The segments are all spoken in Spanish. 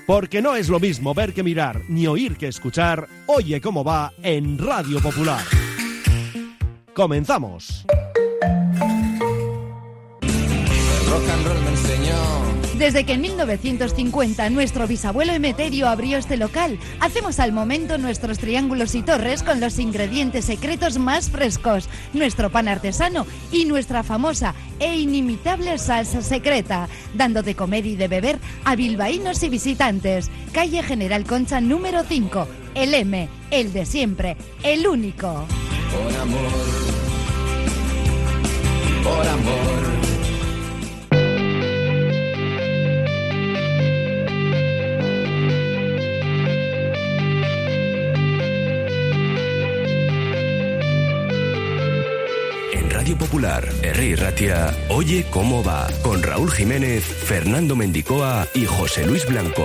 Porque no es lo mismo ver que mirar, ni oír que escuchar. Oye cómo va en Radio Popular. ¡Comenzamos! El rock and roll me enseñó. Desde que en 1950 nuestro bisabuelo Emeterio abrió este local, hacemos al momento nuestros triángulos y torres con los ingredientes secretos más frescos, nuestro pan artesano y nuestra famosa e inimitable salsa secreta, dando de comer y de beber a bilbaínos y visitantes. Calle General Concha número 5, el M, el de siempre, el único. Por amor, por amor. Radio Popular, Herri Ratia, Oye cómo va, con Raúl Jiménez, Fernando Mendicoa y José Luis Blanco.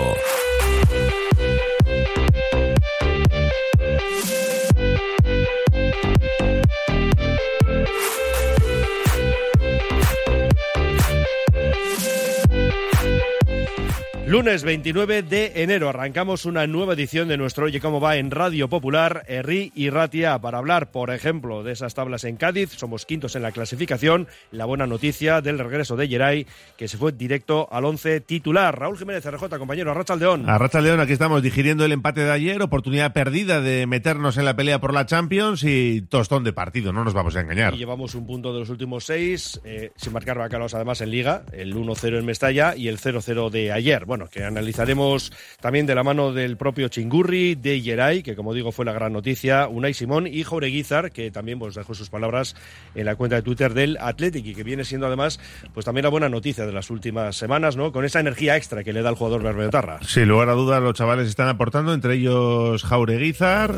Lunes 29 de enero arrancamos una nueva edición de nuestro Oye cómo va en Radio Popular, Herri y Ratia, para hablar, por ejemplo, de esas tablas en Cádiz. Somos quintos en la clasificación. La buena noticia del regreso de Yeray, que se fue directo al 11 titular. Raúl Jiménez, RJ, compañero, Arratsaldeón. Arratsaldeón, aquí estamos digiriendo el empate de ayer, oportunidad perdida de meternos en la pelea por la Champions y tostón de partido, no nos vamos a engañar. Y llevamos un punto de los últimos 6, sin marcar bacalos además en Liga, el 1-0 en Mestalla y el 0-0 de ayer. Bueno, que analizaremos también de la mano del propio Chingurri, de Yeray, que como digo fue la gran noticia, Unai Simón y Jaureguizar, que también pues dejó sus palabras en la cuenta de Twitter del Athletic y que viene siendo además pues también la buena noticia de las últimas semanas, ¿no? Con esa energía extra que le da el jugador berbeotarra. Sin lugar a dudas los chavales están aportando, entre ellos Jaureguizar,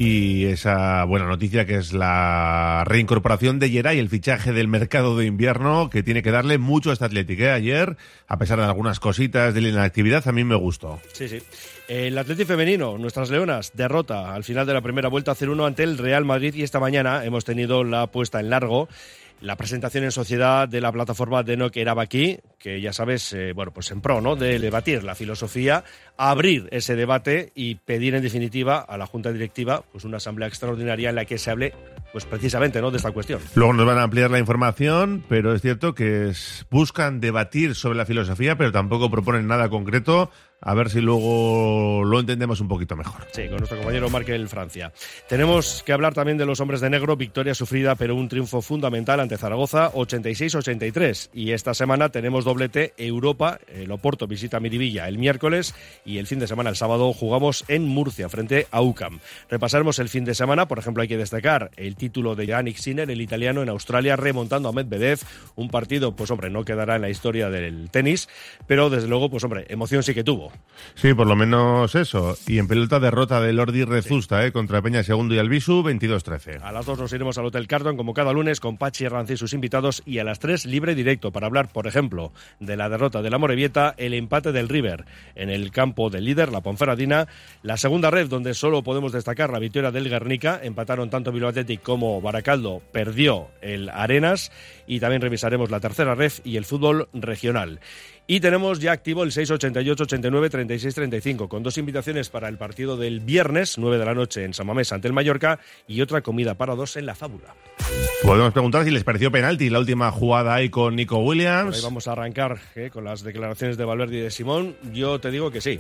y esa buena noticia que es la reincorporación de Yeray, el fichaje del mercado de invierno que tiene que darle mucho a este Athletic, ¿eh? Ayer, a pesar de algunas cositas de la inactividad, a mí me gustó. Sí, sí. El Athletic femenino, nuestras leonas, derrota al final de la primera vuelta 0-1 ante el Real Madrid, y esta mañana hemos tenido la puesta en largo, la presentación en sociedad de la plataforma de Enoch Erabaki, que ya sabes, bueno, pues en pro, ¿no?, de debatir la filosofía, abrir ese debate y pedir en definitiva a la Junta Directiva pues una asamblea extraordinaria en la que se hable pues precisamente, ¿no?, de esta cuestión. Luego nos van a ampliar la información, pero es cierto que buscan debatir sobre la filosofía, pero tampoco proponen nada concreto. A ver si luego lo entendemos un poquito mejor. Sí, con nuestro compañero Markel Francia. Tenemos que hablar también de los hombres de negro, victoria sufrida, pero un triunfo fundamental ante Zaragoza, 86-83. Y esta semana tenemos doblete Europa, el Oporto visita Miribilla el miércoles y el fin de semana, el sábado, jugamos en Murcia frente a UCAM. Repasaremos el fin de semana, por ejemplo, hay que destacar el título de Jannik Sinner, el italiano, en Australia, remontando a Medvedev. Un partido, pues hombre, no quedará en la historia del tenis, pero desde luego, pues hombre, emoción sí que tuvo. Sí, por lo menos eso. Y en pelota, derrota de Lordi Rezusta, contra Peña Segundo y Albisu, 22-13. A las 2 nos iremos al Hotel Carlton, como cada lunes, con Pachi Herranz y sus invitados, y a las 3 libre directo para hablar, por ejemplo, de la derrota de la Amorebieta, el empate del River en el campo del líder, la Ponferradina, la segunda red, donde solo podemos destacar la victoria del Guernica. Empataron tanto Bilbao Athletic como Baracaldo, perdió el Arenas, y también revisaremos la tercera red y el fútbol regional. Y tenemos ya activo el 688-89-36-35, con 2 invitaciones para el partido del viernes, 9 de la noche en San Mamés ante el Mallorca, y otra comida para 2 en La Fábula. Podemos preguntar si les pareció penalti la última jugada ahí con Nico Williams. Por ahí vamos a arrancar con las declaraciones de Valverde y de Simón. Yo te digo que sí.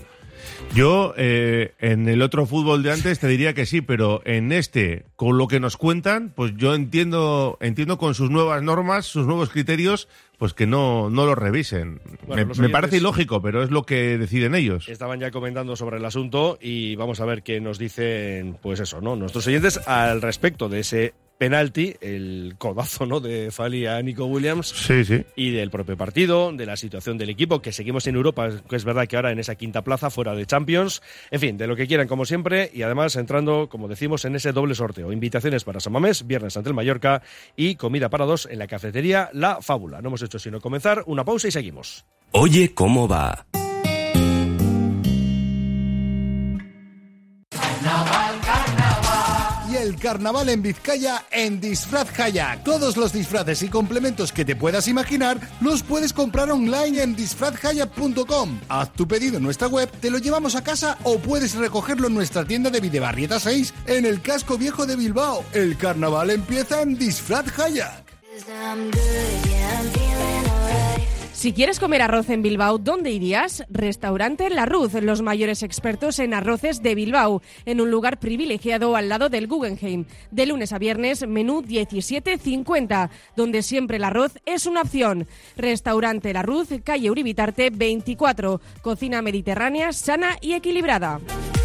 Yo, en el otro fútbol de antes te diría que sí, pero en este, con lo que nos cuentan, pues yo entiendo con sus nuevas normas, sus nuevos criterios, pues que no lo revisen. Bueno, me parece ilógico, pero es lo que deciden ellos. Estaban ya comentando sobre el asunto y vamos a ver qué nos dicen, pues eso, ¿no?, nuestros oyentes al respecto de ese penalti, el codazo, ¿no?, de Fali a Nico Williams. Sí, sí. Y del propio partido, de la situación del equipo, que seguimos en Europa, que es verdad que ahora en esa quinta plaza, fuera de Champions. En fin, de lo que quieran, como siempre, y además entrando, como decimos, en ese doble sorteo. Invitaciones para San Mamés, viernes ante el Mallorca, y comida para 2 en la cafetería La Fábula. No hemos hecho sino comenzar, una pausa y seguimos. Oye cómo va. el carnaval en Vizcaya en Disfraz Kayak. Todos los disfraces y complementos que te puedas imaginar los puedes comprar online en disfrazkayak.com. Haz tu pedido en nuestra web, te lo llevamos a casa o puedes recogerlo en nuestra tienda de Videbarrieta 6 en el Casco Viejo de Bilbao. El carnaval empieza en Disfraz Kayak. Si quieres comer arroz en Bilbao, ¿dónde irías? Restaurante La Ruz, los mayores expertos en arroces de Bilbao, en un lugar privilegiado al lado del Guggenheim. De lunes a viernes, menú 17,50, donde siempre el arroz es una opción. Restaurante La Ruz, calle Uribitarte 24, cocina mediterránea, sana y equilibrada.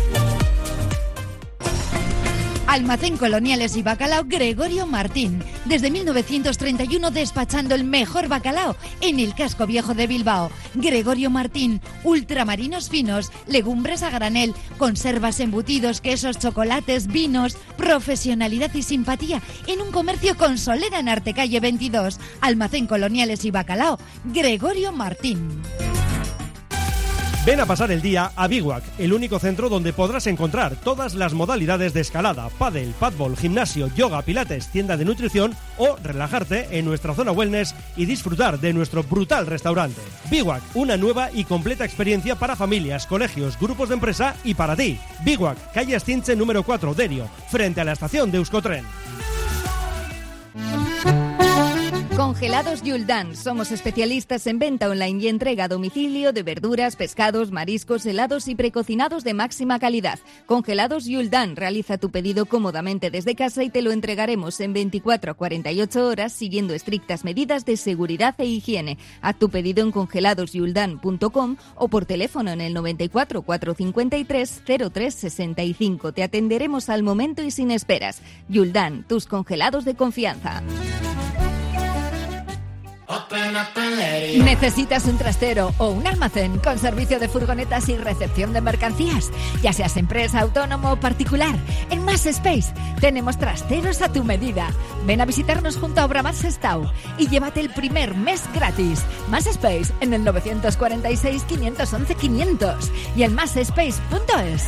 Almacén Coloniales y Bacalao Gregorio Martín. Desde 1931 despachando el mejor bacalao en el Casco Viejo de Bilbao. Gregorio Martín, ultramarinos finos, legumbres a granel, conservas, embutidos, quesos, chocolates, vinos, profesionalidad y simpatía en un comercio con solera en Artecalle 22. Almacén Coloniales y Bacalao Gregorio Martín. Ven a pasar el día a Bivouac, el único centro donde podrás encontrar todas las modalidades de escalada, pádel, padbol, gimnasio, yoga, pilates, tienda de nutrición o relajarte en nuestra zona wellness y disfrutar de nuestro brutal restaurante. Bivouac, una nueva y completa experiencia para familias, colegios, grupos de empresa y para ti. Bivouac, calle Astinche número 4, Derio, frente a la estación de Euskotren. Congelados Yuldan. Somos especialistas en venta online y entrega a domicilio de verduras, pescados, mariscos, helados y precocinados de máxima calidad. Congelados Yuldan. Realiza tu pedido cómodamente desde casa y te lo entregaremos en 24 a 48 horas siguiendo estrictas medidas de seguridad e higiene. Haz tu pedido en congeladosyuldan.com o por teléfono en el 94 453 0365. Te atenderemos al momento y sin esperas. Yuldan, tus congelados de confianza. ¿Necesitas un trastero o un almacén con servicio de furgonetas y recepción de mercancías? Ya seas empresa, autónomo o particular, en Más Space tenemos trasteros a tu medida. Ven a visitarnos junto a Obramat Sestao y llévate el primer mes gratis. Más Space en el 946 511 500 y en massspace.es.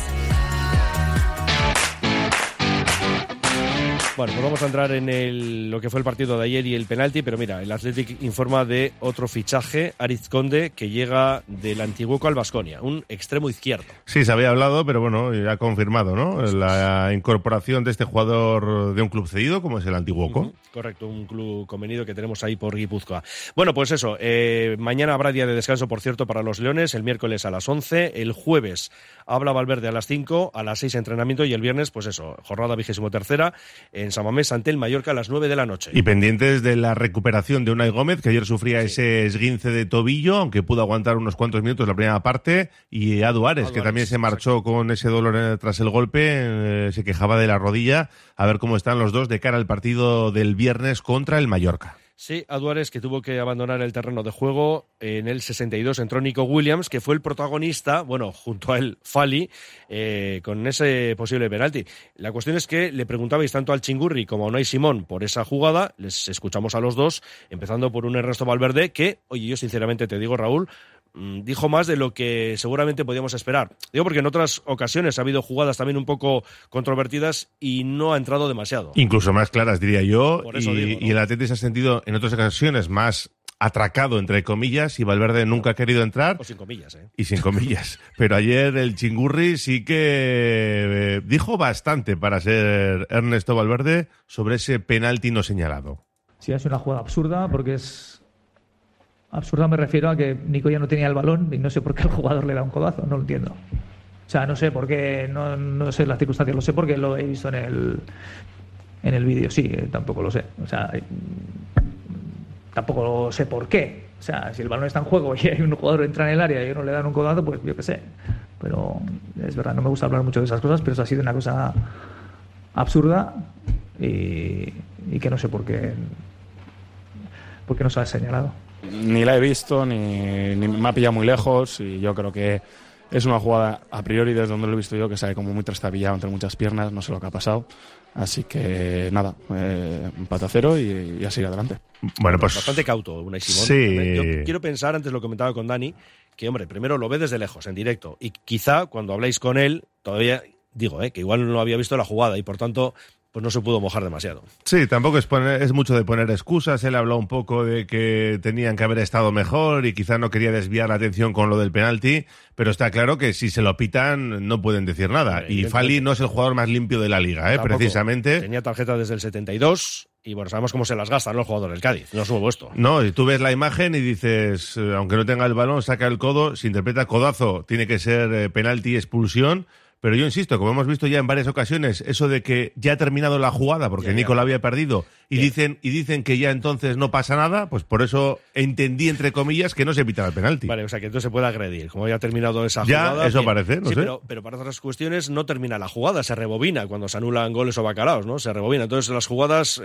Bueno, pues vamos a entrar en lo que fue el partido de ayer y el penalti, pero mira, el Athletic informa de otro fichaje, Aritz Conde, que llega del Antiguoco al Baskonia, un extremo izquierdo. Sí, se había hablado, pero bueno, ya ha confirmado, ¿no? La incorporación de este jugador de un club cedido, como es el Antiguoco. Correcto, un club convenido que tenemos ahí por Guipúzcoa. Bueno, pues eso, mañana habrá día de descanso, por cierto, para los Leones, el miércoles a las 11, el jueves habla Valverde a las 5, a las 6 entrenamiento y el viernes, pues eso, jornada 23ª, en San Mamés ante el Mallorca a las 9 de la noche. Y pendientes de la recuperación de Unai Gómez, que ayer sufría ese esguince de tobillo, aunque pudo aguantar unos cuantos minutos la primera parte, y a Duárez, que también se marchó con ese dolor tras el golpe, se quejaba de la rodilla. A ver cómo están los dos de cara al partido del viernes contra el Mallorca. Sí, a Duárez, que tuvo que abandonar el terreno de juego. En el 62 entró Nico Williams, que fue el protagonista, bueno, junto a él, Fali, con ese posible penalti. La cuestión es que le preguntabais tanto al Chingurri como a Unai Simón por esa jugada. Les escuchamos a los dos, empezando por un Ernesto Valverde, que, oye, yo sinceramente te digo, Raúl, dijo más de lo que seguramente podíamos esperar. Digo porque en otras ocasiones ha habido jugadas también un poco controvertidas y no ha entrado demasiado. Incluso más claras, diría yo. Por eso digo, ¿no? Y el Atleti se ha sentido en otras ocasiones más atracado, entre comillas, y Valverde nunca ha querido entrar. O sin comillas, ¿eh? Y sin comillas. Pero ayer el Chingurri sí que dijo bastante para ser Ernesto Valverde sobre ese penalti no señalado. Sí, es una jugada absurda porque es... Absurda me refiero a que Nico ya no tenía el balón y no sé por qué el jugador le da un codazo, no lo entiendo. O sea, no sé por qué, no sé las circunstancias, lo sé porque lo he visto en el vídeo, sí, tampoco lo sé. O sea, tampoco sé por qué. O sea, si el balón está en juego y hay un jugador que entra en el área y uno le dan un codazo, pues yo qué sé. Pero es verdad, no me gusta hablar mucho de esas cosas, pero eso ha sido una cosa absurda y que no sé por qué no se ha señalado. Ni la he visto, ni me ha pillado muy lejos y yo creo que es una jugada a priori desde donde lo he visto yo que sale como muy trastabillado entre muchas piernas, no sé lo que ha pasado. Así que nada, empate a 0 y a seguir adelante. Bueno, pues bastante cauto Unai Simón. Sí. Yo quiero pensar, antes lo comentaba con Dani, que hombre, primero lo ve desde lejos, en directo, y quizá cuando habláis con él, todavía digo, que igual no había visto la jugada y por tanto pues no se pudo mojar demasiado. Sí, tampoco es mucho de poner excusas. Él habló un poco de que tenían que haber estado mejor y quizá no quería desviar la atención con lo del penalti, pero está claro que si se lo pitan no pueden decir nada. Y Fali no es el jugador más limpio de la liga, precisamente. Tenía tarjeta desde el 72 y bueno, sabemos cómo se las gastan los jugadores del Cádiz. No es nuevo esto. No, y tú ves la imagen y dices, aunque no tenga el balón, saca el codo, se interpreta codazo, tiene que ser penalti y expulsión. Pero yo insisto, como hemos visto ya en varias ocasiones, eso de que ya ha terminado la jugada porque Nico la había perdido y dicen que ya entonces no pasa nada, pues por eso entendí, entre comillas, que no se pitaba el penalti. Vale, o sea que entonces se puede agredir. Como ya ha terminado esa jugada... Ya, eso parece, no sé. Pero para otras cuestiones no termina la jugada, se rebobina cuando se anulan goles o bacalaos, ¿no? Se rebobina. Entonces las jugadas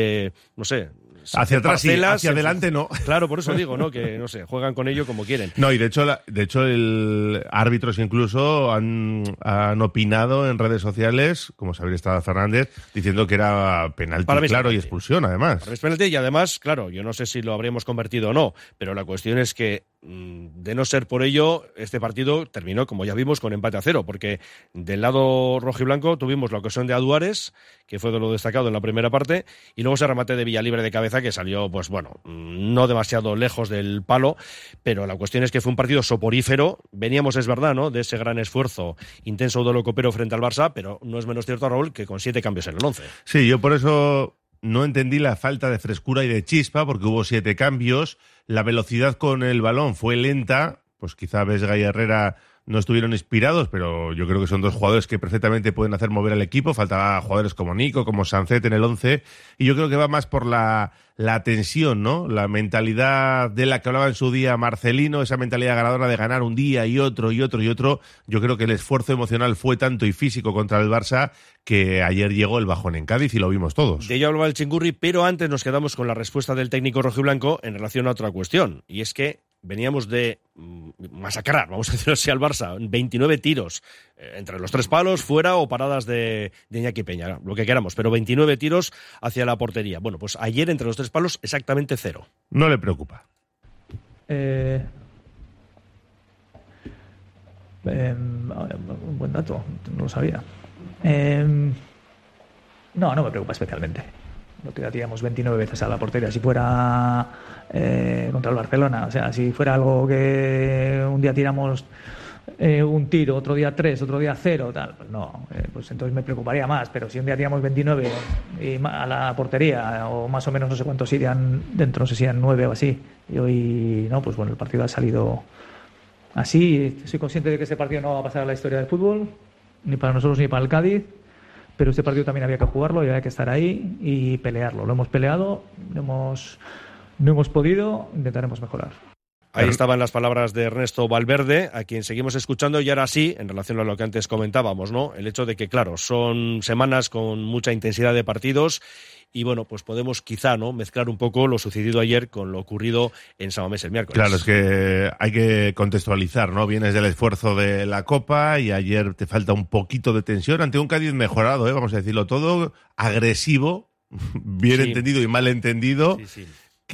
hacia atrás sí, hacia adelante no. Claro, por eso digo, ¿no? Que, no sé, juegan con ello como quieren. No, y de hecho el árbitros incluso han opinado en redes sociales, como Xavier Estrada Fernández, diciendo que era penalti, claro, y expulsión, además. Para mí es penalti y además, claro, yo no sé si lo habríamos convertido o no, pero la cuestión es que, de no ser por ello, este partido terminó, como ya vimos, con empate a 0, porque del lado rojiblanco tuvimos la ocasión de Aduares, que fue de lo destacado en la primera parte, y luego ese remate de Villalibre de cabeza que salió, pues bueno, no demasiado lejos del palo, pero la cuestión es que fue un partido soporífero. Veníamos, es verdad, ¿no?, de ese gran esfuerzo, intenso duelo copero frente al Barça, pero no es menos cierto, Raúl, que con 7 cambios en el 11. Sí, yo por eso no entendí la falta de frescura y de chispa, porque hubo 7 cambios, la velocidad con el balón fue lenta, pues quizá Vesga y Herrera no estuvieron inspirados, pero yo creo que son 2 jugadores que perfectamente pueden hacer mover al equipo. Faltaba jugadores como Nico, como Sancet en el 11, y yo creo que va más por la tensión, ¿no? La mentalidad de la que hablaba en su día Marcelino, esa mentalidad ganadora de ganar un día y otro y otro y otro. Yo creo que el esfuerzo emocional fue tanto y físico contra el Barça que ayer llegó el bajón en Cádiz y lo vimos todos. De ello hablaba el Chingurri, pero antes nos quedamos con la respuesta del técnico rojiblanco en relación a otra cuestión, y es que veníamos de masacrar, vamos a decirlo así, al Barça, 29 tiros, entre los 3 palos, fuera o paradas de Iñaki Peña, lo que queramos, pero 29 tiros hacia la portería. Bueno, pues ayer entre los 3 palos exactamente 0. No le preocupa. Un buen dato, no lo sabía. No me preocupa especialmente. No tiraríamos 29 veces a la portería si fuera contra el Barcelona. O sea, si fuera algo que un día tiramos un tiro, otro día 3, otro día 0, tal, pues no, pues entonces me preocuparía más. Pero si un día tiramos 29 a la portería, o más o menos no sé cuántos irían dentro, no sé si eran 9 o así, y hoy no, pues bueno, el partido ha salido así. Soy consciente de que este partido no va a pasar a la historia del fútbol, ni para nosotros ni para el Cádiz. Pero este partido también había que jugarlo y había que estar ahí y pelearlo. Lo hemos peleado, no hemos podido, intentaremos mejorar. Ahí estaban las palabras de Ernesto Valverde, a quien seguimos escuchando, y ahora sí, en relación a lo que antes comentábamos, ¿no? El hecho de que, claro, son semanas con mucha intensidad de partidos y, bueno, pues podemos quizá, ¿no?, mezclar un poco lo sucedido ayer con lo ocurrido en San Mamés el miércoles. Claro, es que hay que contextualizar, ¿no? Vienes del esfuerzo de la Copa y ayer te falta un poquito de tensión ante un Cádiz mejorado, vamos a decirlo todo, agresivo, bien entendido y mal entendido. Sí.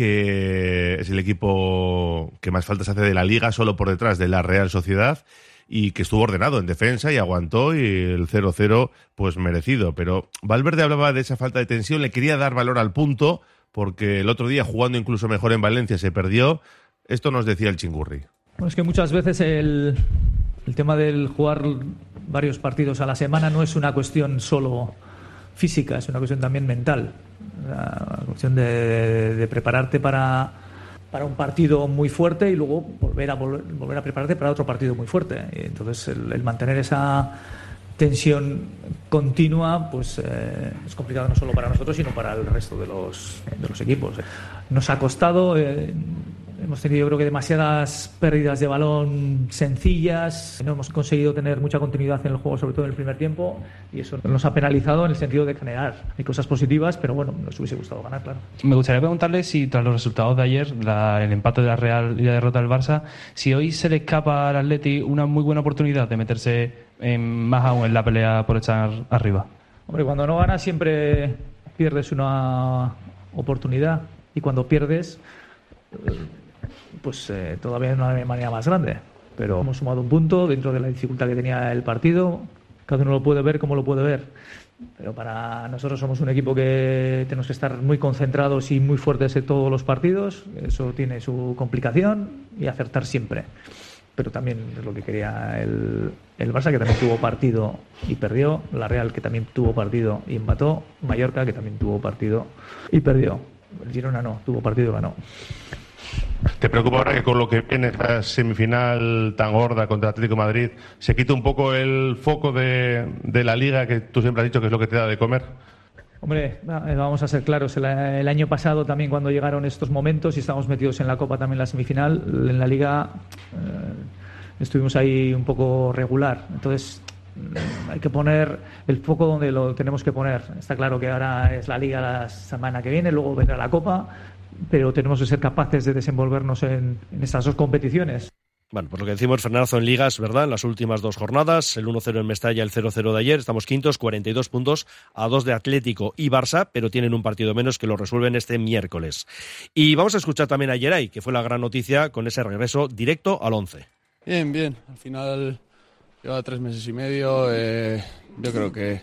Que es el equipo que más faltas hace de la Liga, solo por detrás de la Real Sociedad, y que estuvo ordenado en defensa y aguantó, y el 0-0 pues merecido. Pero Valverde hablaba de esa falta de tensión, le quería dar valor al punto, porque el otro día, jugando incluso mejor en Valencia, se perdió. Esto nos decía el Chingurri. Bueno, es que muchas veces el tema del jugar varios partidos a la semana no es una cuestión solo física, es una cuestión también mental. La cuestión de prepararte para un partido muy fuerte y luego volver a prepararte para otro partido muy fuerte. Y entonces el mantener esa tensión continua pues es complicado no solo para nosotros sino para el resto de los equipos. Nos ha costado, hemos tenido yo creo que demasiadas pérdidas de balón sencillas, no hemos conseguido tener mucha continuidad en el juego, sobre todo en el primer tiempo, y eso nos ha penalizado en el sentido de generar. Hay cosas positivas, pero bueno, nos hubiese gustado ganar, claro. Me gustaría preguntarle si tras los resultados de ayer, el empate de la Real y la derrota del Barça, si hoy se le escapa al Atleti una muy buena oportunidad de meterse más aún en la pelea por estar arriba. Hombre, cuando no ganas siempre pierdes una oportunidad, y cuando pierdes pues todavía de una manera más grande. Pero hemos sumado un punto dentro de la dificultad que tenía el partido. Cada uno lo puede ver como lo puede ver. Pero para nosotros somos un equipo que tenemos que estar muy concentrados y muy fuertes en todos los partidos. Eso tiene su complicación y acertar siempre. Pero también es lo que quería el Barça, que también tuvo partido y perdió. La Real, que también tuvo partido y empató. Mallorca, que también tuvo partido y perdió. El Girona no, tuvo partido y ganó. ¿Te preocupa ahora que con lo que viene esta semifinal tan gorda contra el Atlético de Madrid se quita un poco el foco de la Liga, que tú siempre has dicho que es lo que te da de comer? Hombre, vamos a ser claros, el año pasado también, cuando llegaron estos momentos y estábamos metidos en la Copa también en la semifinal, en la Liga estuvimos ahí un poco regular. Entonces hay que poner el foco donde lo tenemos que poner. Está claro que ahora es la Liga la semana que viene, luego vendrá la Copa, pero tenemos que ser capaces de desenvolvernos en estas dos competiciones. Bueno, pues lo que decimos, Fernando, en ligas, ¿verdad? En las últimas 2 jornadas, el 1-0 en Mestalla, el 0-0 de ayer, estamos quintos, 42 puntos a 2 de Atlético y Barça, pero tienen un partido menos que lo resuelven este miércoles. Y vamos a escuchar también a Yeray, que fue la gran noticia con ese regreso directo al 11. Bien, al final lleva 3 meses y medio, yo creo que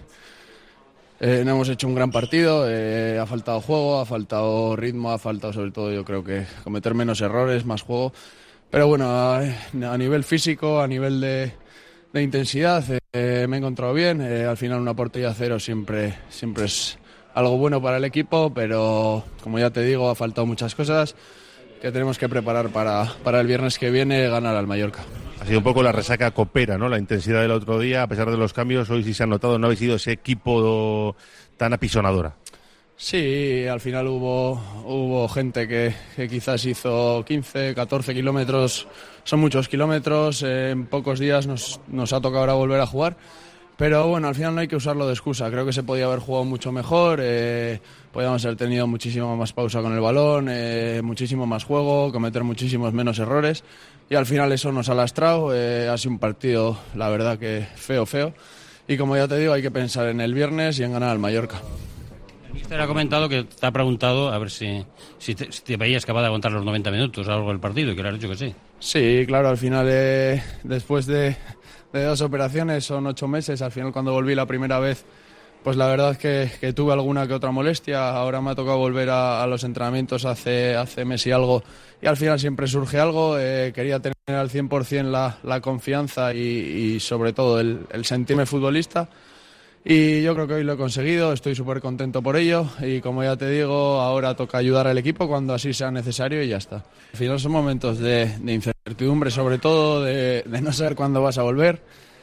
no hemos hecho un gran partido, ha faltado juego, ha faltado ritmo, ha faltado sobre todo, yo creo que cometer menos errores, más juego. Pero bueno, a nivel físico, a nivel de intensidad, me he encontrado bien. Al final una portería 0 siempre es algo bueno para el equipo, pero como ya te digo, ha faltado muchas cosas que tenemos que preparar para el viernes que viene, ganar al Mallorca. Ha sido un poco la resaca copera, ¿no? La intensidad del otro día, a pesar de los cambios, hoy sí se ha notado, no habéis sido ese equipo tan apisonadora. Sí, al final hubo gente que quizás hizo 15, 14 kilómetros, son muchos kilómetros, en pocos días nos ha tocado ahora volver a jugar, pero bueno, al final no hay que usarlo de excusa, creo que se podía haber jugado mucho mejor, podíamos haber tenido muchísima más pausa con el balón, muchísimo más juego, cometer muchísimos menos errores y al final eso nos ha lastrado, ha sido un partido, la verdad que feo y como ya te digo, hay que pensar en el viernes y en ganar al Mallorca. Usted ha comentado que te ha preguntado a ver si te veías capaz de aguantar los 90 minutos a lo largo del partido y que le has dicho que sí. Sí, claro, al final después de 2 operaciones son 8 meses, al final cuando volví la primera vez pues la verdad es que tuve alguna que otra molestia, ahora me ha tocado volver a los entrenamientos hace mes y algo y al final siempre surge algo, quería tener al 100% la confianza y sobre todo el sentirme futbolista. Y yo creo que hoy lo he conseguido, estoy súper contento por ello y como ya te digo, ahora toca ayudar al equipo cuando así sea necesario y ya está. Al final son momentos de incertidumbre, sobre todo de no saber cuándo vas a volver,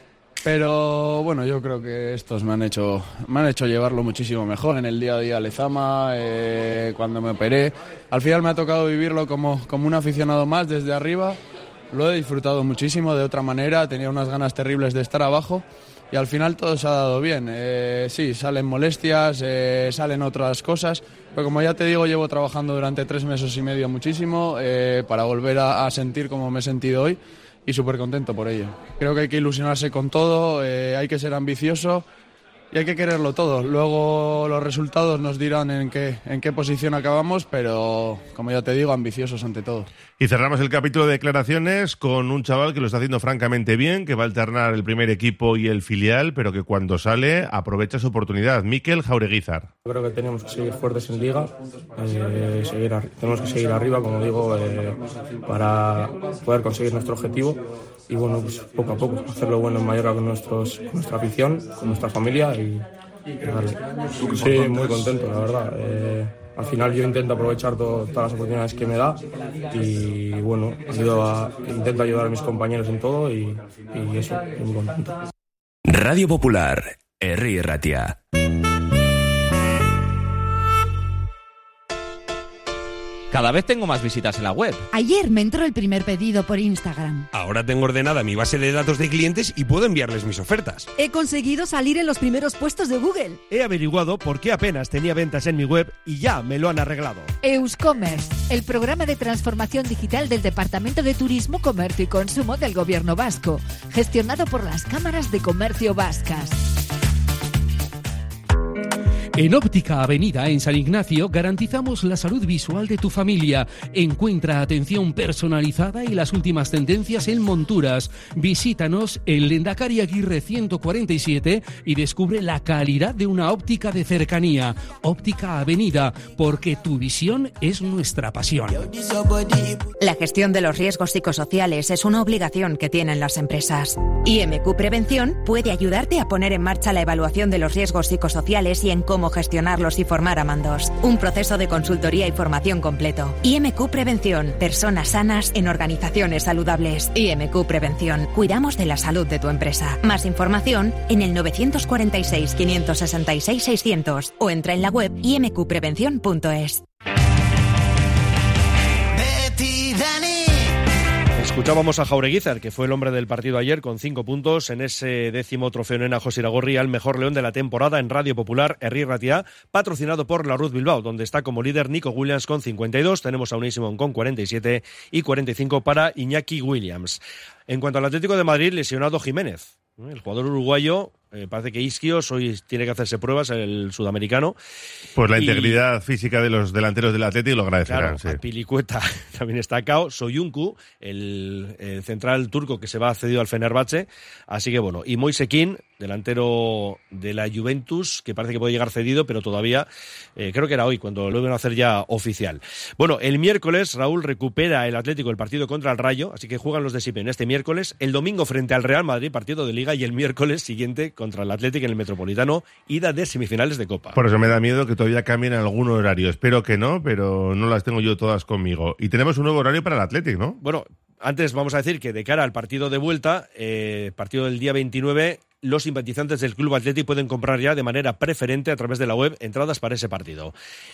pero bueno, yo creo que estos me han hecho llevarlo muchísimo mejor en el día a día Lezama, cuando me operé. Al final me ha tocado vivirlo como un aficionado más desde arriba, lo he disfrutado muchísimo de otra manera, tenía unas ganas terribles de estar abajo. Y al final todo se ha dado bien. Sí, salen molestias, salen otras cosas, pero como ya te digo, llevo trabajando durante 3 meses y medio muchísimo para volver a sentir como me he sentido hoy y súper contento por ello. Creo que hay que ilusionarse con todo, hay que ser ambicioso y hay que quererlo todo. Luego los resultados nos dirán en qué posición acabamos, pero como ya te digo, ambiciosos ante todo. Y cerramos el capítulo de declaraciones con un chaval que lo está haciendo francamente bien, que va a alternar el primer equipo y el filial, pero que cuando sale aprovecha su oportunidad. Mikel Jaureguizar. Creo que tenemos que seguir fuertes en Liga, tenemos que seguir arriba, como digo, para poder conseguir nuestro objetivo y bueno, pues poco a poco, hacerlo bueno en Mallorca con nuestra afición, con nuestra familia y vale. Sí, muy contento, la verdad. Al final yo intento aprovechar todas las oportunidades que me da y bueno, intento ayudar a mis compañeros en todo y eso, muy contento. Radio Popular, Herri Ratia. Cada vez tengo más visitas en la web. Ayer me entró el primer pedido por Instagram. Ahora tengo ordenada mi base de datos de clientes y puedo enviarles mis ofertas. He conseguido salir en los primeros puestos de Google. He averiguado por qué apenas tenía ventas en mi web y ya me lo han arreglado. Euscommerce, el programa de transformación digital del Departamento de Turismo, Comercio y Consumo del Gobierno Vasco, gestionado por las cámaras de comercio vascas. En Óptica Avenida, en San Ignacio, garantizamos la salud visual de tu familia. Encuentra atención personalizada y las últimas tendencias en monturas. Visítanos en Lendakari Aguirre 147 y descubre la calidad de una óptica de cercanía. Óptica Avenida, porque tu visión es nuestra pasión. La gestión de los riesgos psicosociales es una obligación que tienen las empresas. IMQ Prevención puede ayudarte a poner en marcha la evaluación de los riesgos psicosociales y en cómo gestionarlos y formar a mandos. Un proceso de consultoría y formación completo. IMQ Prevención. Personas sanas en organizaciones saludables. IMQ Prevención. Cuidamos de la salud de tu empresa. Más información en el 946 566 600 o entra en la web imqprevención.es. Escuchábamos a Jaureguizar, que fue el hombre del partido ayer, con 5 puntos en ese 10º trofeo Nena José Iragorri al mejor león de la temporada en Radio Popular, Herri Ratia, patrocinado por la Ruth Bilbao, donde está como líder Nico Williams con 52, tenemos a Unai Simón con 47 y 45 para Iñaki Williams. En cuanto al Atlético de Madrid, lesionado Jiménez. El jugador uruguayo, parece que Isquios hoy tiene que hacerse pruebas, el sudamericano. Pues la integridad física de los delanteros del Atlético lo agradecerán. Claro, sí. Pilicueta también está cao, Soyuncu, el central turco que se va cedido al Fenerbahce, así que bueno, y Moise Kean, delantero de la Juventus, que parece que puede llegar cedido, pero todavía, creo que era hoy, cuando lo iban a hacer ya oficial. Bueno, el miércoles, Raúl, recupera el Atlético el partido contra el Rayo, así que juegan los de Simeone este miércoles, el domingo frente al Real Madrid, partido de Liga, y el miércoles siguiente contra el Atlético en el Metropolitano, ida de semifinales de Copa. Por eso me da miedo que todavía cambien algún horario. Espero que no, pero no las tengo yo todas conmigo. Y tenemos un nuevo horario para el Atlético, ¿no? Bueno, antes vamos a decir que de cara al partido de vuelta, partido del día 29, los simpatizantes del Club Atlético pueden comprar ya de manera preferente a través de la web entradas para ese partido.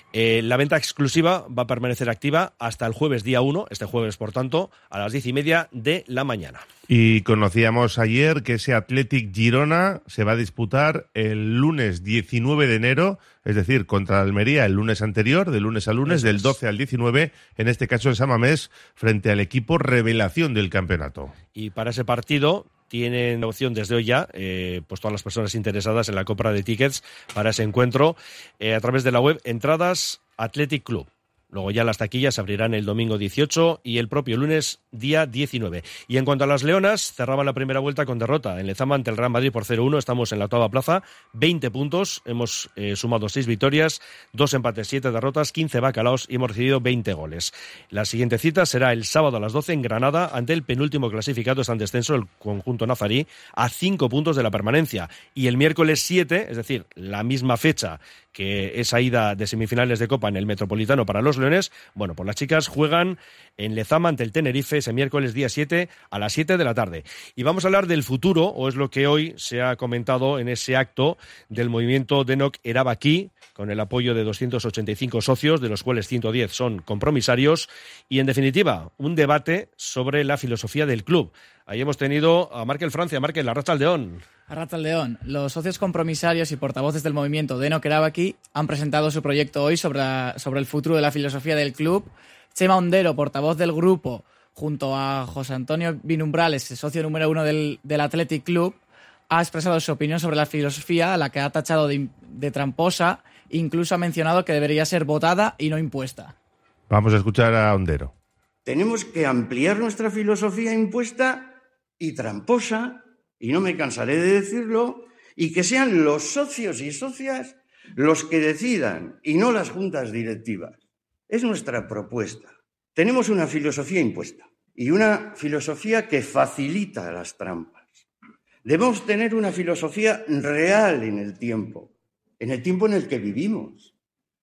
La venta exclusiva va a permanecer activa hasta el jueves día 1, este jueves por tanto, a las 10:30 de la mañana. Y conocíamos ayer que ese Athletic Girona se va a disputar el lunes 19 de enero, es decir, contra Almería el lunes anterior, de lunes a lunes, del 12 al 19, en este caso en San Mamés, frente al equipo revelación del campeonato. Y para ese partido tienen opción desde hoy ya, pues todas las personas interesadas en la compra de tickets para ese encuentro, a través de la web Entradas Athletic Club. Luego ya las taquillas se abrirán el domingo 18 y el propio lunes día 19. Y en cuanto a las leonas, cerraba la primera vuelta con derrota en Lezama ante el Real Madrid por 0-1. Estamos en la octava plaza, 20 puntos. Hemos sumado 6 victorias, 2 empates, 7 derrotas, 15 bacalaos y hemos recibido 20 goles. La siguiente cita será el sábado a las 12 en Granada ante el penúltimo clasificado, está en descenso, el conjunto nazarí, a 5 puntos de la permanencia. Y el miércoles 7, es decir, la misma fecha que esa ida de semifinales de Copa en el Metropolitano para los leones, bueno, pues las chicas juegan en Lezama ante el Tenerife ese miércoles día 7 a las 7 de la tarde. Y vamos a hablar del futuro, o es lo que hoy se ha comentado en ese acto del movimiento Denok Erabaki, con el apoyo de 285 socios, de los cuales 110 son compromisarios, y en definitiva, un debate sobre la filosofía del club. Ahí hemos tenido a Markel Francia. Markel, Arratsaldeon. Arratsaldeon. Los socios compromisarios y portavoces del movimiento Denok Erabaki han presentado su proyecto hoy sobre el futuro de la filosofía del club. Chema Ondero, portavoz del grupo, junto a José Antonio Binumbrales, socio número 1 del Athletic Club, ha expresado su opinión sobre la filosofía, a la que ha tachado de tramposa, e incluso ha mencionado que debería ser votada y no impuesta. Vamos a escuchar a Ondero. Tenemos que ampliar nuestra filosofía impuesta y tramposa, y no me cansaré de decirlo, y que sean los socios y socias los que decidan y no las juntas directivas. Es nuestra propuesta. Tenemos una filosofía impuesta y una filosofía que facilita las trampas. Debemos tener una filosofía real en el tiempo en el que vivimos.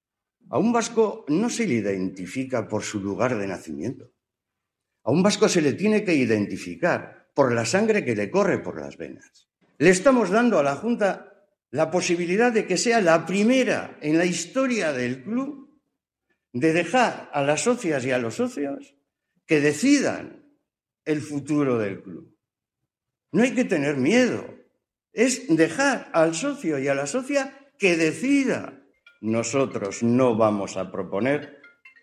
A un vasco no se le identifica por su lugar de nacimiento. A un vasco se le tiene que identificar por la sangre que le corre por las venas. Le estamos dando a la Junta la posibilidad de que sea la primera en la historia del club de dejar a las socias y a los socios que decidan el futuro del club. No hay que tener miedo. Es dejar al socio y a la socia que decida. Nosotros no vamos a proponer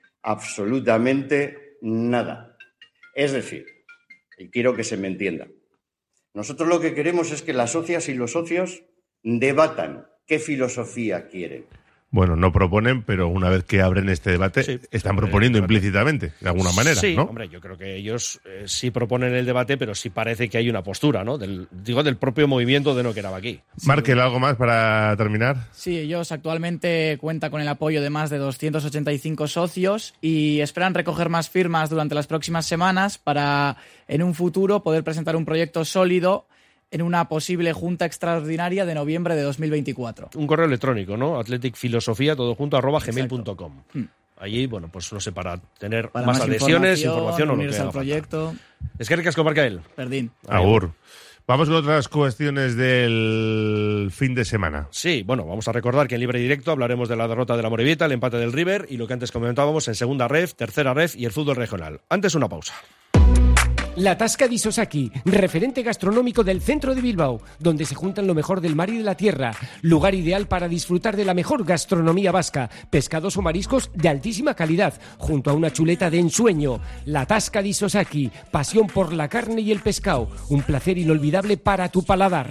absolutamente nada. Es decir, y quiero que se me entienda, nosotros lo que queremos es que las socias y los socios debatan qué filosofía quieren. Bueno, no proponen, pero una vez que abren este debate, están proponiendo implícitamente, de alguna manera, sí, ¿no? Hombre, yo creo que ellos sí proponen el debate, pero sí parece que hay una postura, ¿no? Del propio movimiento de No Queraba Aquí. Markel, ¿algo más para terminar? Sí, ellos actualmente cuentan con el apoyo de más de 285 socios y esperan recoger más firmas durante las próximas semanas para, en un futuro, poder presentar un proyecto sólido en una posible junta extraordinaria de noviembre de 2024. Un correo electrónico, ¿no? Athleticfilosofía, todo junto, @gmail.com. Allí, bueno, pues no sé, para tener más adhesiones, información o lo que haga al proyecto. Falta. Es que ricasco, Markel. Perdín. Agur. Vamos con otras cuestiones del fin de semana. Sí, bueno, vamos a recordar que en Libre Directo hablaremos de la derrota de la Morevieta, el empate del River y lo que antes comentábamos en segunda ref, tercera ref y el fútbol regional. Antes una pausa. La Tasca di Sosaki, referente gastronómico del centro de Bilbao, donde se juntan lo mejor del mar y de la tierra. Lugar ideal para disfrutar de la mejor gastronomía vasca, pescados o mariscos de altísima calidad, junto a una chuleta de ensueño. La Tasca di Sosaki, pasión por la carne y el pescado, un placer inolvidable para tu paladar.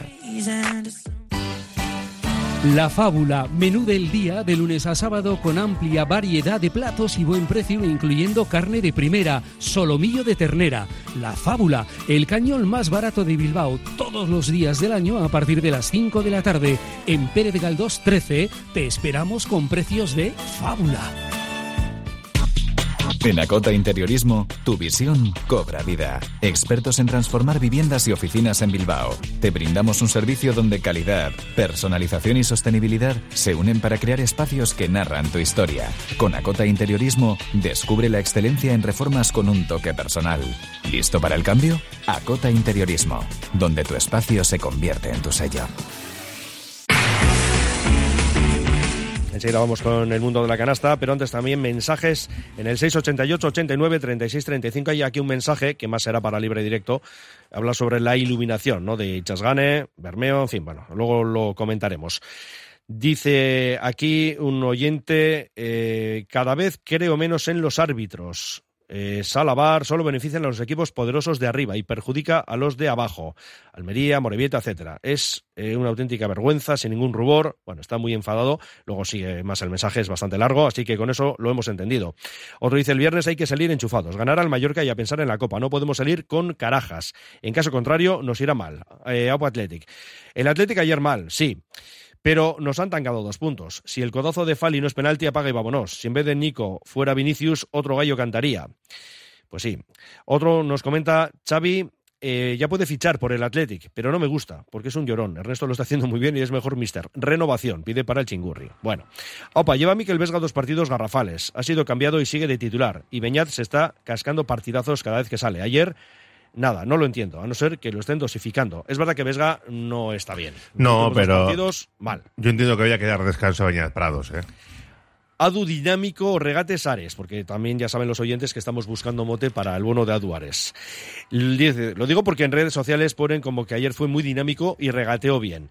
La Fábula, menú del día de lunes a sábado con amplia variedad de platos y buen precio, incluyendo carne de primera, solomillo de ternera. La Fábula, el cañón más barato de Bilbao, todos los días del año a partir de las 5 de la tarde. En Pérez de Galdós 13 te esperamos con precios de Fábula. En Acota Interiorismo, tu visión cobra vida. Expertos en transformar viviendas y oficinas en Bilbao. Te brindamos un servicio donde calidad, personalización y sostenibilidad se unen para crear espacios que narran tu historia. Con Acota Interiorismo, descubre la excelencia en reformas con un toque personal. ¿Listo para el cambio? Acota Interiorismo, donde tu espacio se convierte en tu sello. Enseguida vamos con el mundo de la canasta, pero antes también mensajes en el 688 89 36 35. Hay aquí un mensaje que más será para Libre Directo. Habla sobre la iluminación, ¿no? De Chasgane, Bermeo, en fin, bueno, luego lo comentaremos. Dice aquí un oyente, cada vez creo menos en los árbitros. Salabar solo benefician a los equipos poderosos de arriba y perjudica a los de abajo. Almería, Morevieta, etcétera. Es una auténtica vergüenza, sin ningún rubor. Bueno, está muy enfadado. Luego sigue más el mensaje, es bastante largo, así que con eso lo hemos entendido. Otro dice, el viernes hay que salir enchufados, ganar al Mallorca y a pensar en la Copa. No podemos salir con carajas. En caso contrario, nos irá mal. Aupa Athletic. El Athletic ayer mal, sí. Pero nos han tancado 2 puntos. Si el codazo de Fali no es penalti, apaga y vámonos. Si en vez de Nico fuera Vinicius, otro gallo cantaría. Pues sí. Otro nos comenta, Xavi ya puede fichar por el Athletic, pero no me gusta, porque es un llorón. Ernesto lo está haciendo muy bien y es mejor mister. Renovación, pide para el Chingurri. Bueno. Opa, lleva a Mikel Vesga 2 partidos garrafales. Ha sido cambiado y sigue de titular. Y Beñat se está cascando partidazos cada vez que sale. Ayer... Nada, no lo entiendo, a no ser que lo estén dosificando. Es verdad que Vesga no está bien. No, pero partidos, mal. Yo entiendo que había que dar descanso a Beñat Prados, Adu Dinámico o Regates Ares, porque también ya saben los oyentes que estamos buscando mote para el bono de Adu Ares. Lo digo porque en redes sociales ponen como que ayer fue muy dinámico y regateó bien.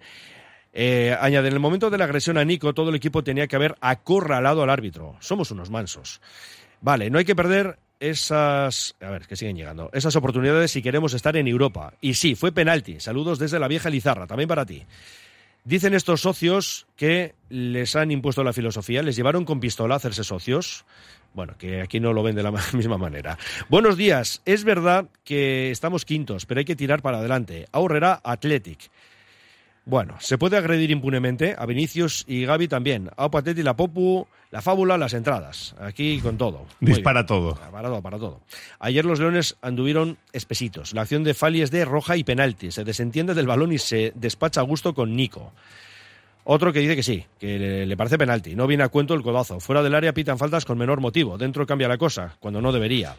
Añade, en el momento de la agresión a Nico, todo el equipo tenía que haber acorralado al árbitro. Somos unos mansos. Vale, no hay que perder esas oportunidades si queremos estar en Europa. Y sí, fue penalti. Saludos desde la vieja Lizarra, también para ti. Dicen estos socios que les han impuesto la filosofía, les llevaron con pistola a hacerse socios. Bueno, que aquí no lo ven de la misma manera. Buenos días, es verdad que estamos quintos, pero hay que tirar para adelante. Aurrera Athletic. Bueno, se puede agredir impunemente a Vinicius y Gavi también. A Opateti, la Popu, la Fábula, las entradas. Aquí con todo. Dispara todo. Para todo. Ayer los Leones anduvieron espesitos. La acción de Fali es de roja y penalti. Se desentiende del balón y se despacha a gusto con Nico. Otro que dice que sí, que le parece penalti. No viene a cuento el codazo. Fuera del área pitan faltas con menor motivo. Dentro cambia la cosa, cuando no debería.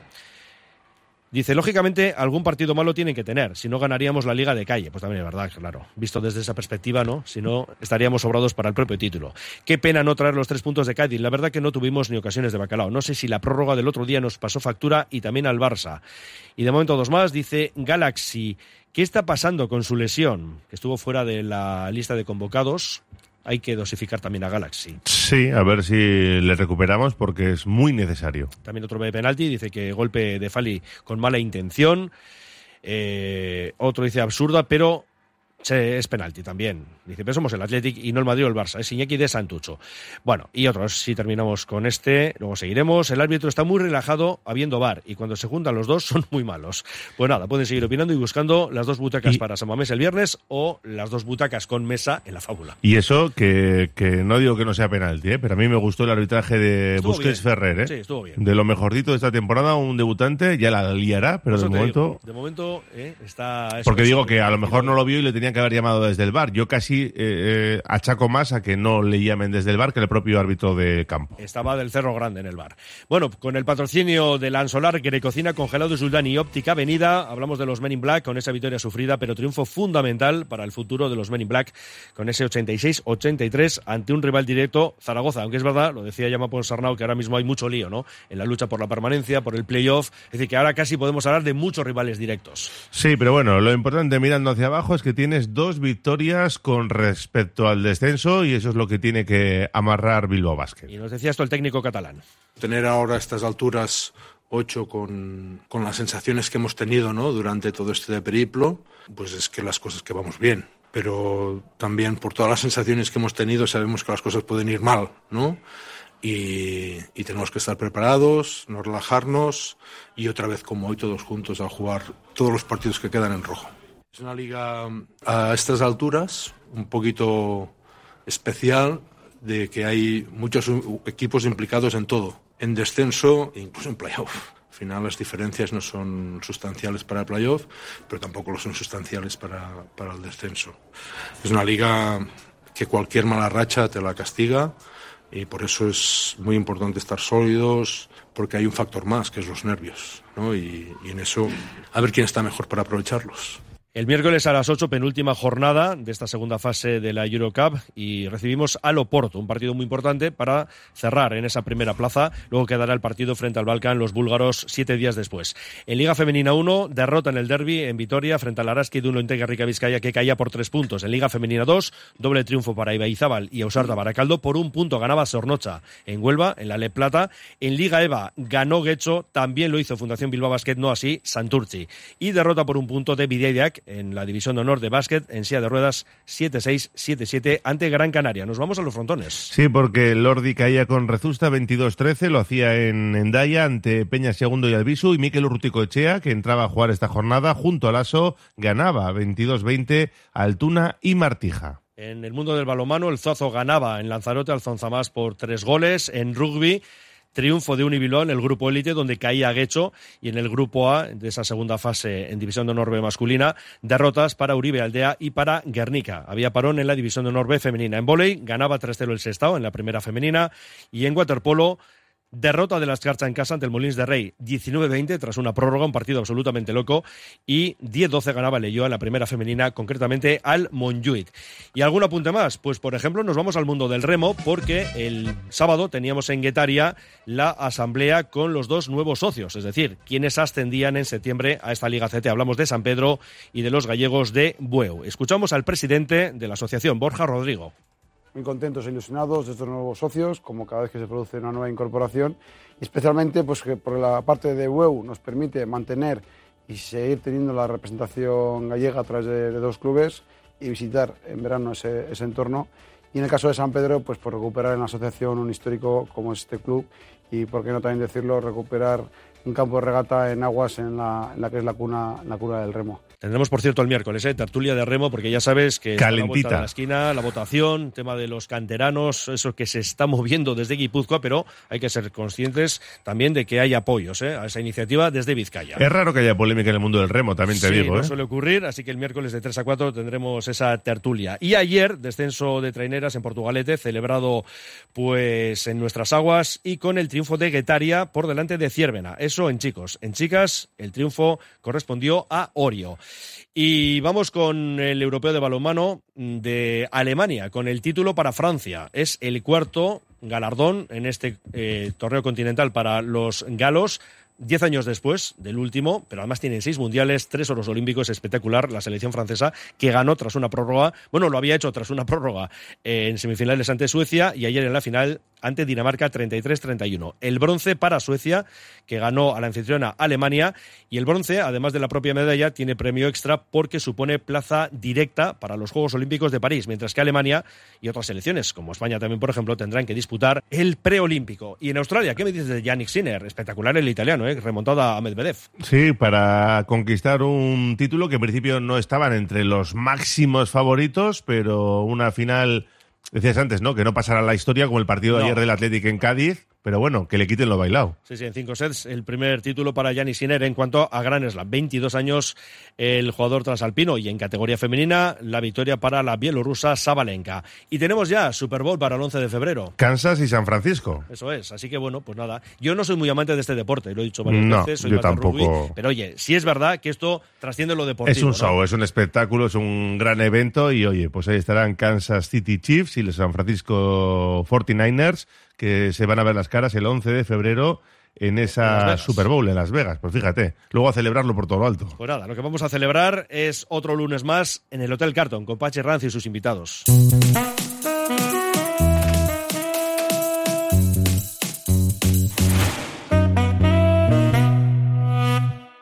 Dice, lógicamente, algún partido malo tienen que tener, si no ganaríamos la Liga de Calle. Pues también es verdad, claro. Visto desde esa perspectiva, ¿no? Si no, estaríamos sobrados para el propio título. Qué pena no traer los 3 puntos de Cádiz. La verdad que no tuvimos ni ocasiones de bacalao. No sé si la prórroga del otro día nos pasó factura y también al Barça. Y de momento 2 más, dice Galaxy. ¿Qué está pasando con su lesión? Que estuvo fuera de la lista de convocados. Hay que dosificar también a Galaxy. Sí, a ver si le recuperamos porque es muy necesario. También otro de penalti, dice que golpe de Fali con mala intención. Otro dice absurda, pero Es penalti también. Dice, pero somos el Athletic y no el Madrid o el Barça. Es Iñaki de Santucho. Bueno, y otros, si terminamos con este, luego seguiremos. El árbitro está muy relajado habiendo VAR y cuando se juntan los dos son muy malos. Pues nada, pueden seguir opinando y buscando las 2 butacas para San Mamés el viernes o las 2 butacas con mesa en la fábula. Y eso, que no digo que no sea penalti, pero a mí me gustó el arbitraje de Busquets Ferrer. Sí, estuvo bien. De lo mejorcito de esta temporada, un debutante ya la liará, pero de momento está... Porque digo que a lo mejor no lo vio y le tenían que haber llamado desde el VAR. Yo casi achaco más a que no le llamen desde el VAR que el propio árbitro de campo. Estaba del Cerro Grande en el VAR. Bueno, con el patrocinio de Lansolar, Grecocina, Congelados Juldán y Óptica Avenida, hablamos de los Men in Black con esa victoria sufrida, pero triunfo fundamental para el futuro de los Men in Black con ese 86-83 ante un rival directo, Zaragoza. Aunque es verdad, lo decía Jaume Ponsarnau, que ahora mismo hay mucho lío, ¿no? En la lucha por la permanencia, por el playoff. Es decir, que ahora casi podemos hablar de muchos rivales directos. Sí, pero bueno, lo importante mirando hacia abajo es que tienes 2 victorias con respecto al descenso y eso es lo que tiene que amarrar Bilbao Basket. Y nos decía esto el técnico catalán. Tener ahora a estas alturas 8 con las sensaciones que hemos tenido, ¿no? Durante todo este periplo, pues es que las cosas que vamos bien. Pero también por todas las sensaciones que hemos tenido sabemos que las cosas pueden ir mal, ¿no? Y tenemos que estar preparados, no relajarnos y otra vez como hoy todos juntos a jugar todos los partidos que quedan en rojo. Es una liga a estas alturas un poquito especial de que hay muchos equipos implicados en todo, en descenso e incluso en playoff. Al final las diferencias no son sustanciales para el playoff, pero tampoco lo son sustanciales para el descenso. Es una liga que cualquier mala racha te la castiga y por eso es muy importante estar sólidos, porque hay un factor más, que es los nervios, ¿no? Y en eso, a ver quién está mejor para aprovecharlos. El miércoles a las 8, penúltima jornada de esta segunda fase de la Eurocup y recibimos al Oporto, un partido muy importante para cerrar en esa primera plaza. Luego quedará el partido frente al Balkan, los búlgaros, 7 días después. En Liga Femenina 1, derrota en el derbi en Vitoria frente al Araski de Ulointega Rica Vizcaya, que caía por 3 puntos. En Liga Femenina 2, doble triunfo para Ibaizábal y Ausarta Baracaldo. Por 1 punto ganaba Zornocha en Huelva, en la Le Plata. En Liga EVA ganó Guecho, también lo hizo Fundación Bilbao Basket, no así Santurtzi. Y derrota por 1 punto de Bideideak en la División de Honor de Básquet en silla de ruedas 7-6, 7-7 ante Gran Canaria. Nos vamos a los frontones. Sí, porque el Lordi caía con Rezusta 22-13, lo hacía en Hendaya ante Peña Segundo y Albisu, y Mikel Urruticoechea, que entraba a jugar esta jornada junto al ASO, ganaba 22-20 a Altuna y Martija. En el mundo del balonmano, el Zozo ganaba en Lanzarote al Zonzamás por 3 goles. En rugby, triunfo de Unibilbao en el grupo élite, donde caía Guecho, y en el grupo A de esa segunda fase en División de Honor B masculina, derrotas para Uribe Aldea y para Guernica. Había parón en la División de Honor B femenina. En vóley ganaba 3-0 el Sestao en la primera femenina, y en waterpolo derrota de la Escarcha en casa ante el Molins de Rey, 19-20 tras una prórroga, un partido absolutamente loco, y 10-12 ganaba Leioa en la primera femenina, concretamente al Montjuïc. ¿Y algún apunte más? Pues por ejemplo nos vamos al mundo del remo, porque el sábado teníamos en Guetaria la asamblea con los 2 nuevos socios, es decir, quienes ascendían en septiembre a esta Liga CT. Hablamos de San Pedro y de los gallegos de Bueu. Escuchamos al presidente de la asociación, Borja Rodrigo. Muy contentos e ilusionados de estos nuevos socios, como cada vez que se produce una nueva incorporación, y especialmente pues que por la parte de Bueu nos permite mantener y seguir teniendo la representación gallega a través de 2 clubes y visitar en verano ese entorno. Y en el caso de San Pedro, pues por recuperar en la asociación un histórico como es este club y, por qué no también decirlo, recuperar un campo de regata en aguas en la que es la cuna del remo. Tendremos, por cierto, el miércoles, tertulia de remo, porque ya sabes que está a la vuelta de la esquina, la votación, tema de los canteranos, eso que se está moviendo desde Guipúzcoa, pero hay que ser conscientes también de que hay apoyos a esa iniciativa desde Vizcaya. Es raro que haya polémica en el mundo del remo, también te digo. Sí, no suele ocurrir, así que el miércoles de 3 a 4 tendremos esa tertulia. Y ayer, descenso de traineras en Portugalete, celebrado pues en nuestras aguas y con el triunfo de Guetaria por delante de Ciervena. Eso en chicos. En chicas, el triunfo correspondió a Orio. Y vamos con el europeo de balonmano de Alemania, con el título para Francia. Es el 4º galardón en este torneo continental para los galos. 10 años después del último, pero además tienen 6 mundiales, 3 oros olímpicos, espectacular la selección francesa, que ganó tras una prórroga, bueno, lo había hecho tras una prórroga en semifinales ante Suecia y ayer en la final ante Dinamarca 33-31. El bronce para Suecia, que ganó a la anfitriona Alemania, y el bronce, además de la propia medalla, tiene premio extra porque supone plaza directa para los Juegos Olímpicos de París, mientras que Alemania y otras selecciones, como España también, por ejemplo, tendrán que disputar el preolímpico. Y en Australia, ¿qué me dices de Yannick Sinner? Espectacular el italiano, remontada a Medvedev. Sí, para conquistar un título que en principio no estaban entre los máximos favoritos, pero una final, decías antes, ¿no?, que no pasará la historia como el partido de ayer del Athletic en Cádiz, pero bueno, que le quiten lo bailado. Sí, en 5 sets, el primer título para Yannick Sinner en cuanto a Grand Slam. 22 años el jugador transalpino, y en categoría femenina la victoria para la bielorrusa Sabalenka. Y tenemos ya Super Bowl para el 11 de febrero. Kansas y San Francisco. Eso es, así que bueno, pues nada. Yo no soy muy amante de este deporte, lo he dicho varias veces, soy yo más de tampoco. rugby, pero oye, sí es verdad que esto trasciende lo deportivo. Es un show, es un espectáculo, es un gran evento, y oye, pues ahí estarán Kansas City Chiefs y los San Francisco 49ers, que se van a ver las caras el 11 de febrero en esa Super Bowl en Las Vegas. Pues fíjate, luego a celebrarlo por todo lo alto. Pues nada, lo que vamos a celebrar es otro lunes más en el Hotel Carton con Pachi Ranz y sus invitados.